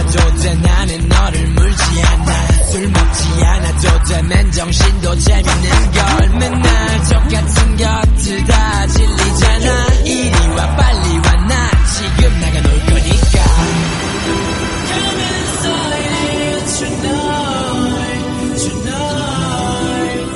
않아도 돼 나는 너를 물지 않아 술 먹지 않아도 돼 맨정신도 재밌는 걸 맨날 똑같은 것들 다 질리잖아 이리 와 빨리 와 나 지금 나가 놀 거니까 Come inside tonight tonight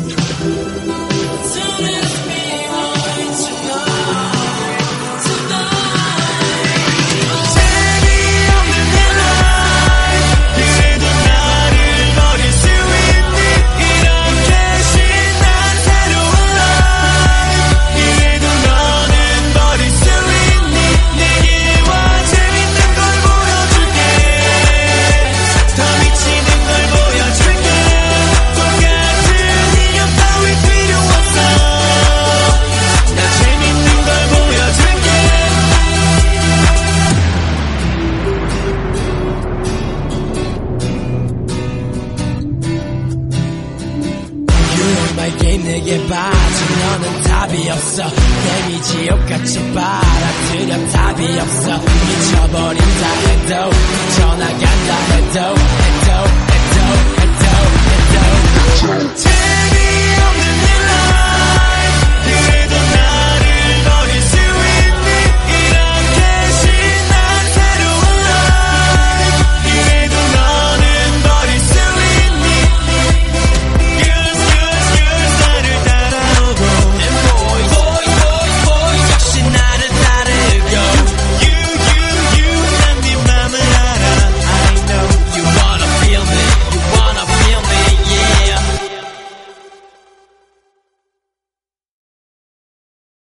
Don't ask me why tonight tonight 재미없는 내 life 그래도 나를 버릴 수 있니 이렇게 신난 새로운 life 그래도 너는 버릴 수 있니 내게 와 재밌는 걸 보여줄게 더 미치는 걸 보여줄게 똑같은 인연 따위 필요 없어 나 재밌는 걸 보여줄게 유혹말 게임 내게 빠진 너는 답이 없어 개미 지옥같이 빨아들여 답이 없어 미쳐버린다 해도 미쳐나간다 해도